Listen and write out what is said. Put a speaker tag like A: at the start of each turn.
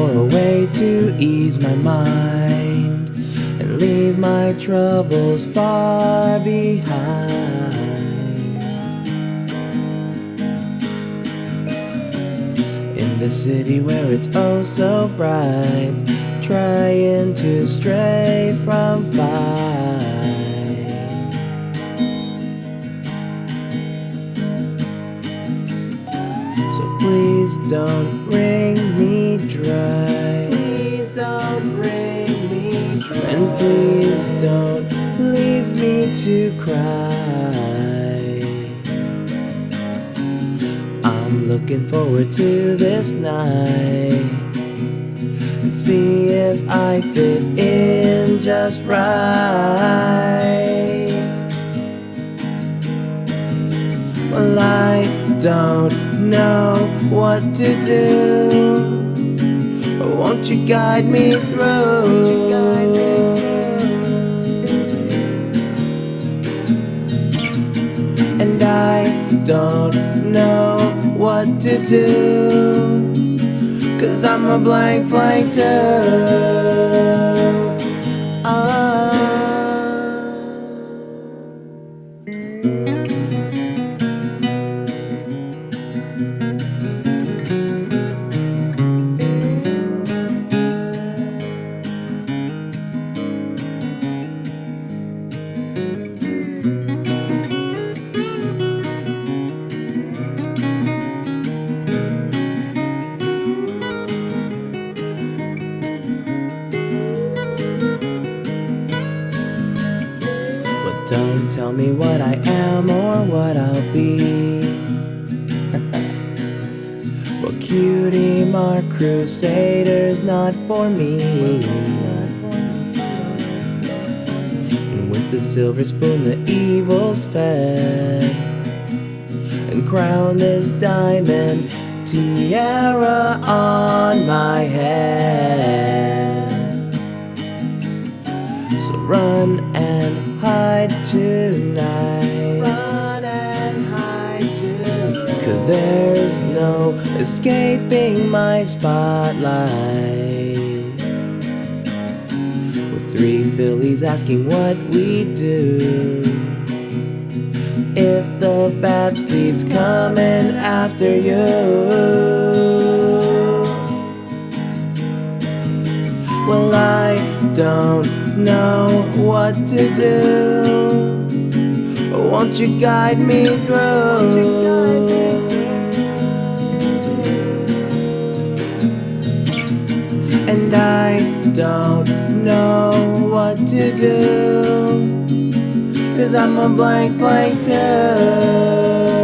A: for a way to ease my mind and leave my troubles far behind. In the city where it's oh so bright, trying to stray from fight. So please don't wring me dry. Please don't wring me dry. And please don't leave me to cry. I'm looking forward to this night and see if I fit in just right. Well, I don't know what to do. Won't you guide me through? And I don't know what to do, 'cause I'm a blank too. Don't tell me what I am or what I'll be. Well, cutie mark crusaders not for me. And with the silver spoon the evil's fed, and crown this diamond tiara on my head. So run and hide tonight. Run and hide tonight. 'Cause there's no escaping my spotlight. With 3 fillies asking what we do, if the Babseed's coming after you. Well, I don't know what to do. Won't you guide me through? And I don't know what to do, 'cause I'm a blank too.